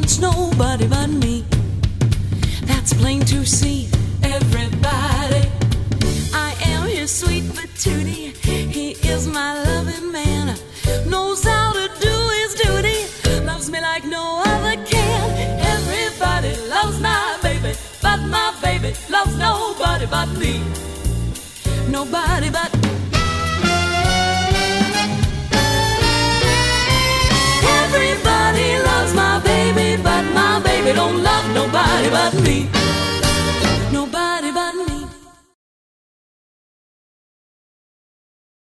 wants nobody but me. That's plain to see, everybody. I am his sweet patootie. He is my loving man. Knows how to do his duty. Loves me like no other can. Everybody loves my baby, but my baby loves nobody but me. Nobody but me. Everybody loves my baby, but my baby don't love nobody but me.